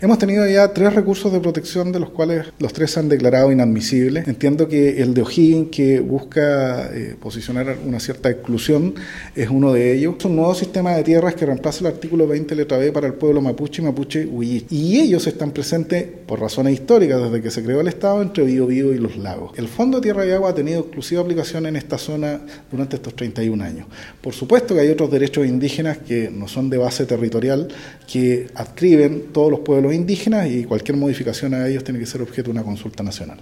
Hemos tenido ya 3 recursos de protección, de los cuales los 3 se han declarado inadmisibles. Entiendo que el de O'Higgins, que busca posicionar una cierta exclusión, es uno de ellos. Es un nuevo sistema de tierras que reemplaza el artículo 20 letra B para el pueblo mapuche y mapuche huilliche. Y ellos están presentes por razones históricas desde que se creó el Estado entre Biobío y los lagos. El Fondo de Tierra y Agua ha tenido exclusiva aplicación en esta zona durante estos 31 años. Por supuesto que hay otros derechos indígenas que no son de base territorial, que adscriben todos los pueblos indígenas, y cualquier modificación a ellos tiene que ser objeto de una consulta nacional.